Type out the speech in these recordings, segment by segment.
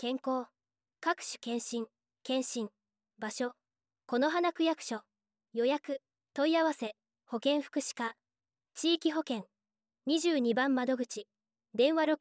健康、各種検診、場所、此花区役所、予約、問い合わせ、保健福祉課、地域保険、22番窓口、電話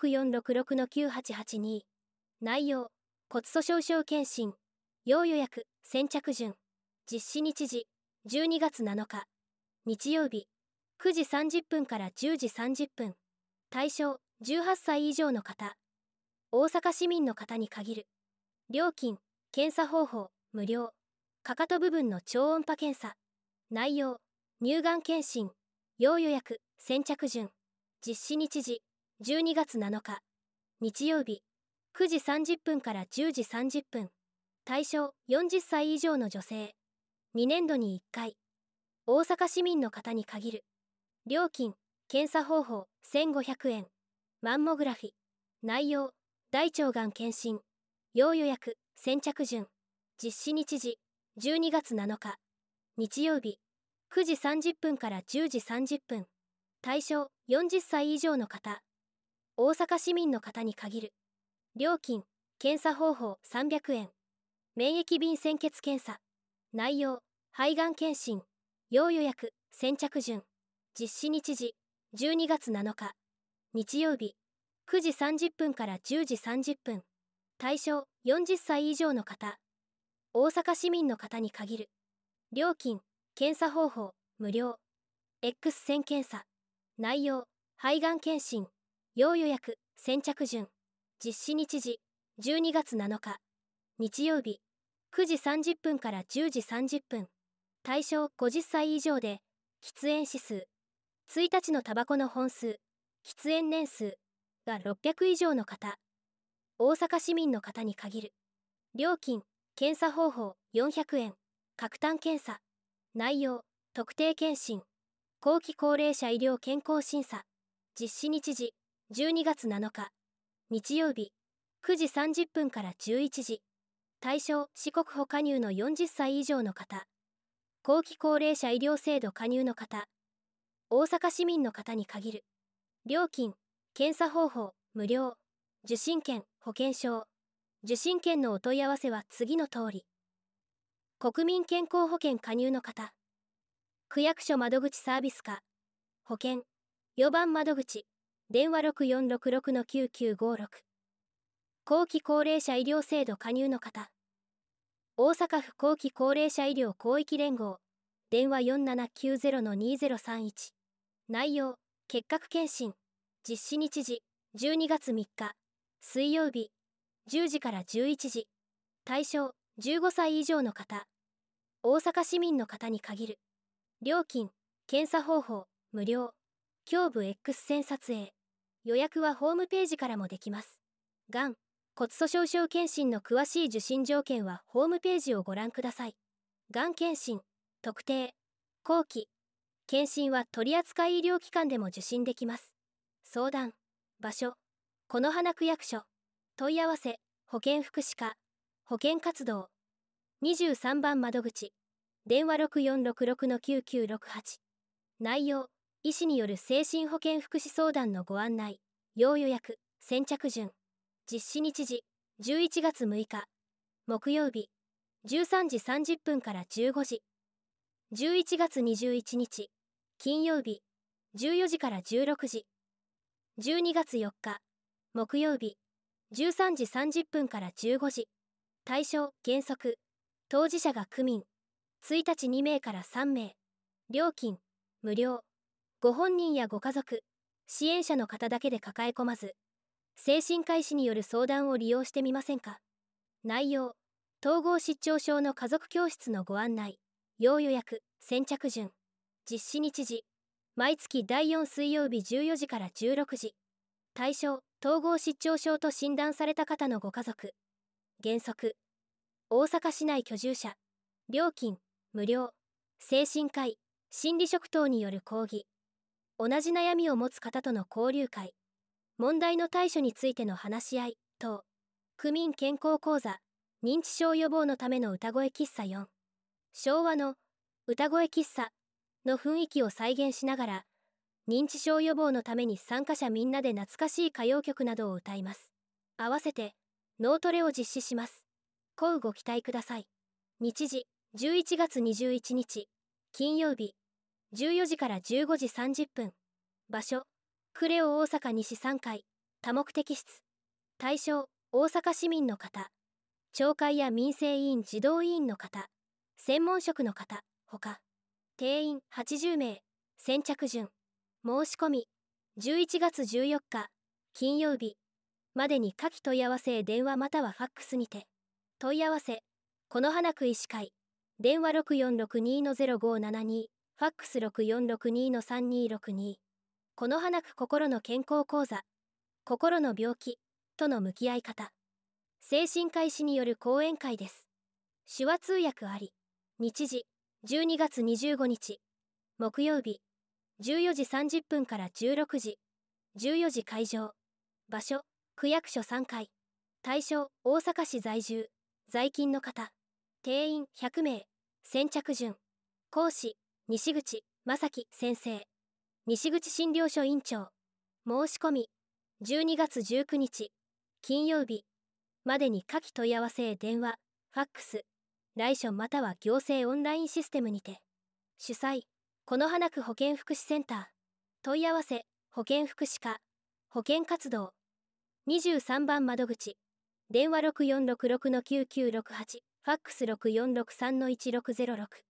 6466-9882、内容、骨粗しょう症検診、要予約、先着順、実施日時、12月7日、日曜日、9時30分から10時30分、対象、18歳以上の方、大阪市民の方に限る。料金、検査方法、無料。かかと部分の超音波検査。内容、乳がん検診。要予約、先着順。実施日時、12月7日。日曜日、9時30分から10時30分。対象、40歳以上の女性。2年度に1回。大阪市民の方に限る。料金、検査方法、1500円。マンモグラフィ。内容、大腸がん検診。要予約、先着順。実施日時、12月7日。日曜日、9時30分から10時30分。対象、40歳以上の方。大阪市民の方に限る。料金、検査方法300円。免疫瓶鮮血検査。内容、肺がん検診。要予約、先着順。実施日時、12月7日。日曜日、9時30分から10時30分。対象、40歳以上の方。大阪市民の方に限る。料金、検査方法、無料。X 線検査。内容、肺がん検診。要予約、先着順。実施日時、12月7日。日曜日、9時30分から10時30分。対象、50歳以上で、喫煙指数。1日のタバコの本数、喫煙年数が600以上の方。大阪市民の方に限る。料金、検査方法400円。角炭検査。内容、特定健診。後期高齢者医療健康審査。実施日時、12月7日。日曜日、9時30分から11時。対象、四国保加入の40歳以上の方。後期高齢者医療制度加入の方。大阪市民の方に限る。料金、検査方法、無料。受診券、保険証。受診券のお問い合わせは次の通り。国民健康保険加入の方。区役所窓口サービス課。保険。4番窓口。電話6466-9956。後期高齢者医療制度加入の方。大阪府後期高齢者医療広域連合。電話4790-2031。内容、結核検診。実施日時、12月3日。水曜日、10時から11時。対象、15歳以上の方。大阪市民の方に限る。料金、検査方法、無料。胸部 X 線撮影。予約はホームページからもできます。がん、骨粗しょう症検診の詳しい受診条件はホームページをご覧ください。がん検診、特定、後期。検診は取扱医療機関でも受診できます。相談、場所、此花区役所。問い合わせ、保健福祉課、保健活動。23番窓口。電話6466-9968。内容、医師による精神保健福祉相談のご案内。要予約、先着順。実施日時、11月6日。木曜日、13時30分から15時。11月21日。金曜日、14時から16時。12月4日。木曜日、13時30分から15時。対象、原則。当事者が区民。1日2名から3名。料金、無料。ご本人やご家族、支援者の方だけで抱え込まず、精神科医師による相談を利用してみませんか。内容、統合失調症の家族教室のご案内。要予約、先着順。実施日時、毎月第4水曜日14時から16時。対象、統合失調症と診断された方のご家族。原則、大阪市内居住者。料金、無料。精神科医、心理職等による講義。同じ悩みを持つ方との交流会。問題の対処についての話し合い、等。区民健康講座、認知症予防のための歌声喫茶4。昭和の歌声喫茶の雰囲気を再現しながら、認知症予防のために参加者みんなで懐かしい歌謡曲などを歌います。合わせて、 脳トレを実施します。ご期待ください。日時、11月21日、金曜日、14時から15時30分。場所、クレオ大阪西3階、多目的室。対象、大阪市民の方。町会や民生委員児童委員の方。専門職の方、ほか。定員80名。先着順。申し込み、11月14日、金曜日までに下記問い合わせへ電話またはファックスにて。問い合わせ、此花区医師会。電話6462-0572、ファックス6462-3262。此花区心の健康講座。心の病気との向き合い方。精神科医師による講演会です。手話通訳あり。日時、12月25日、木曜日、14時30分から16時、14時会場。場所、区役所3階。対象、大阪市在住、在勤の方。定員100名。先着順。講師、西口正樹先生。西口診療所院長。申し込み、12月19日、金曜日までに下記問い合わせへ電話、ファックス、来所または行政オンラインシステムにて。主催、此花区保健福祉センター。問い合わせ、保健福祉課、保健活動。23番窓口。電話6466-9968、ファックス6463-1606。